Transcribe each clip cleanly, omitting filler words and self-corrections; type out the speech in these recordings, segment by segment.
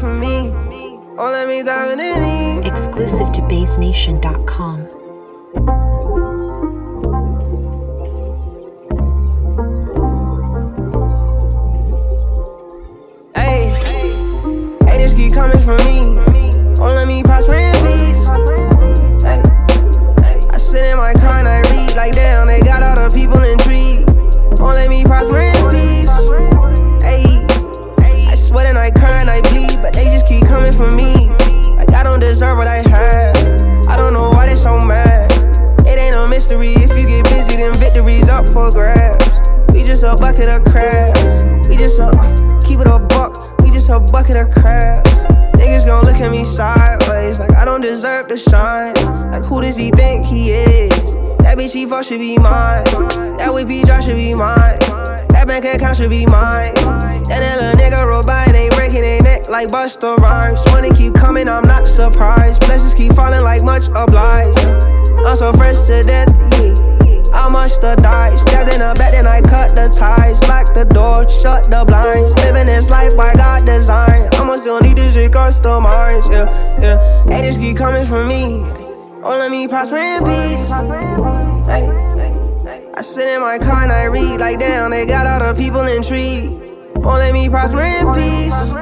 from me. Won't let me dive in any. Exclusive to BaseNation.com. Haters keep coming from me. Won't let me prosper in peace. I sit in my car and I read like damn, they got all the people intrigued. Won't let me prosper in peace. I sweat and I cry and I bleed, but they just keep coming for me. Like I don't deserve what I have. I don't know why they so mad. It ain't no mystery. If you get busy, then victory's up for grabs. We just a bucket of crabs. We just keep it a buck. We just a bucket of crabs. Niggas gon' look at me sideways like I don't deserve to shine. Like who does he think he is? That bitch he fuck should be mine. That whippy drop should be mine. That bank account should be mine. That little nigga robot and they breaking their neck like Busta Rhymes. Money keep coming, I'm not surprised. Blessings keep falling like much obliged. I'm so fresh to death, yeah. I must have died. Stabbed in the back, then I cut the ties. Lock the door, shut the blinds. Living this life by God design. I'ma still need this shit customized, yeah. Haters keep coming for me. Won't let me prosper in peace. I sit in my car and I read like damn, they got all the people intrigued. Won't let me prosper in peace.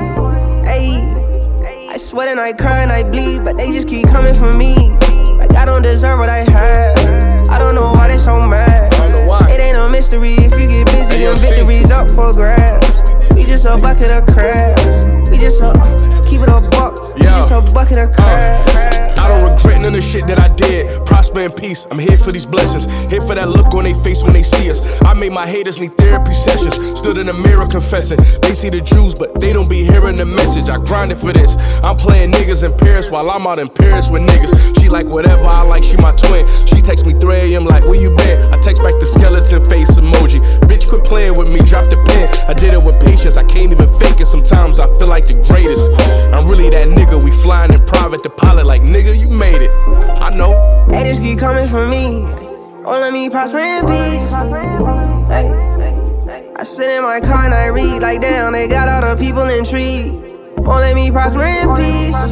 I sweat and I cry and I bleed, but they just keep coming for me. Like I don't deserve what I have. I don't know why they so mad. It ain't no mystery. If you get busy, then victory's up for grabs. We just a bucket of crabs. We just keep it a buck. We just a bucket of crabs. I don't regret none of the shit that I did. Prosper in peace, I'm here for these blessings. Here for that look on their face when they see us. I made my haters need therapy sessions. Stood in the mirror confessing. They see the Jews, but they don't be hearing the message. I grinded for this. I'm playing niggas in Paris while I'm out in Paris with niggas. She like whatever I like, she my twin. She texts me 3 a.m. like, where you been? I text back the skeleton face emoji. Bitch, quit playing with me, drop the pen. I did it with patience, I can't even fake it. Sometimes I feel like the greatest. I'm really that nigga, we flying in private, the pilot like, nigga, you made it. I know. Haters keep coming for me. Won't let me prosper in peace. I sit in my car and I read like damn, they got all the people intrigued. Won't let me prosper in peace.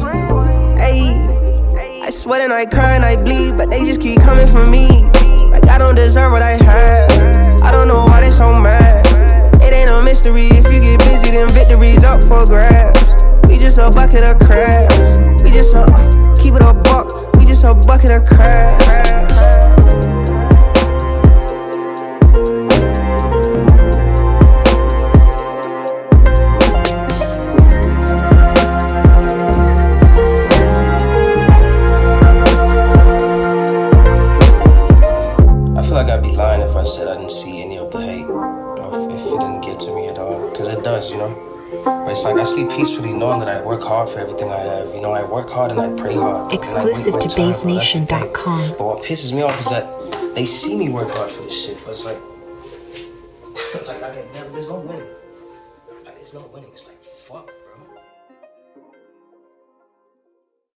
I sweat and I cry and I bleed, but they just keep coming for me. Like I don't deserve what I have. I don't know why they so mad. It ain't no mystery. If you get busy, then victory's up for grabs. We just a bucket of crabs. We just keep it a buck. We just a bucket of crabs. I feel like I'd be lying if I said I didn't see any of the hate, or if it didn't get to me at all, because it does, you know. But it's like I sleep peacefully knowing that I work hard for everything I have. You know, I work hard and I pray hard. Exclusive to BaseNation.com. But what pisses me off is that they see me work hard for this shit, but it's like I get never, there's no winning. Like, there's no winning. It's like, fuck.